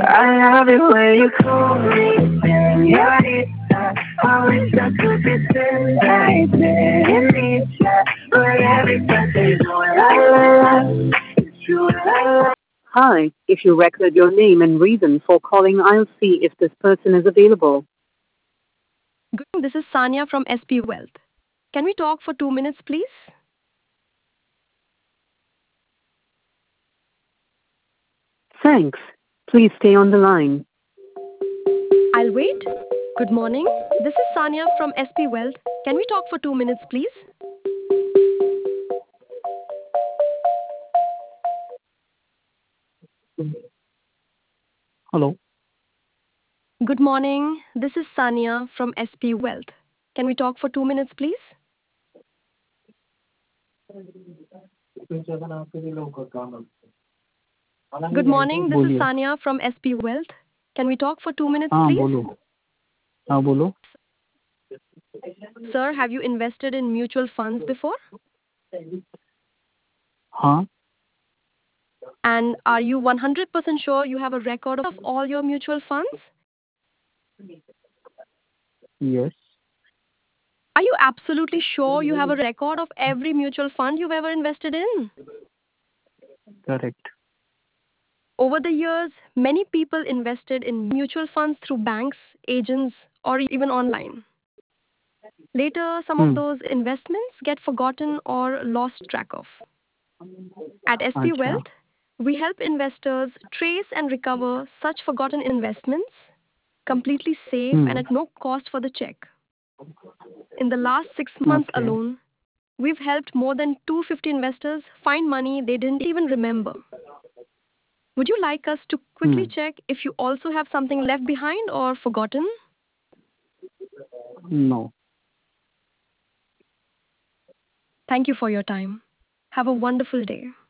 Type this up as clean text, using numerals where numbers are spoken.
I love it when you call me señorita. I wish I could be still right there in nature. But every touch is all I love. It's you I love. Hi, if you record your name and reason for calling, I'll see if this person is available. Good morning. This is Sanya from SP Wealth. Can we talk for 2 minutes, please? Thanks. Please stay on the line. I'll wait. Good morning. This is Sanya from SP Wealth. Can we talk for 2 minutes, please? Hello. Good morning. This is Sanya from SP Wealth. Can we talk for 2 minutes, please? Good morning. This is बोलिए. Sanya from SP Wealth. Can we talk for 2 minutes, हाँ please? बोलो. हाँ बोलो. Sir, have you invested in mutual funds before? हाँ. And are you 100% sure you have a record of all your mutual funds? Yes. Are you absolutely sure you have a record of every mutual fund you've ever invested in? Correct. Over the years, many people invested in mutual funds through banks, agents, or even online. Later, some of Hmm. those investments get forgotten or lost track of. At SP अच्छा. Wealth, we help investors trace and recover such forgotten investments completely safe and Hmm. at no cost for the check. In the last 6 months Okay. alone, we've helped more than 250 investors find money they didn't even remember. Would you like us to quickly Hmm. check if you also have something left behind or forgotten? No. Thank you for your time. Have a wonderful day.